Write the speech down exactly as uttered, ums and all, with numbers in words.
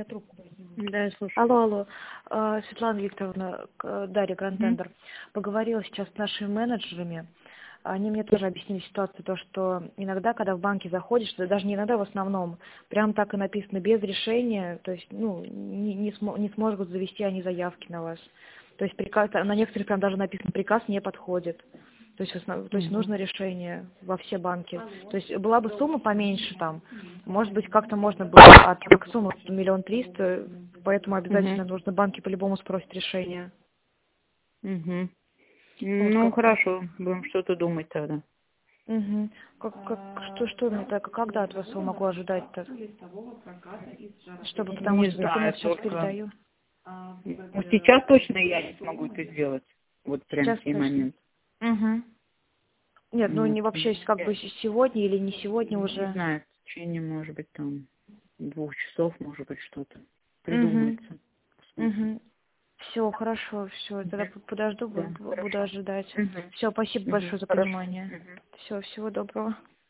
тебя трубку. Да, я слушаю. Алло, алло. А, Светлана Викторовна, к- э, Дарья Мгм. Грантендер, поговорила сейчас с нашими менеджерами. Они мне тоже объяснили ситуацию, то, что иногда, когда в банке заходишь, да даже не иногда, в основном, прям так и написано, без решения, то есть, ну, не, не, смо- не смогут завести они заявки на вас. То есть приказ, на некоторых прям даже написано, приказ не подходит. То есть, в основ- то есть Мгм. нужно решение во все банки. То есть была бы сумма поменьше там, может быть, как-то можно было, а так сумма миллион триста, поэтому Мгм. обязательно нужно, банки по-любому спросят решение. Мгм. Вот Ну, как-то. хорошо, будем что-то думать тогда. Угу. Как, как, что, что мне так, когда от вас я могу ожидать-то? Чтобы, потому Не что знаю, документ сейчас только передаю. ну, сейчас точно я не смогу это сделать. Вот прям Сейчас в сей точно. момент. Угу. Нет, ну Вот. не вообще, как бы сегодня или не сегодня Не уже. знаю, в течение, может быть, там, двух часов, может быть, что-то Угу. придумается. Посмотрим. Угу. Все, хорошо, все. Тогда п- подожду, Да, буду, буду хорошо. ожидать. Мгм. Все, спасибо Мгм. большое за Хорошо. понимание. Мгм. Все, всего доброго.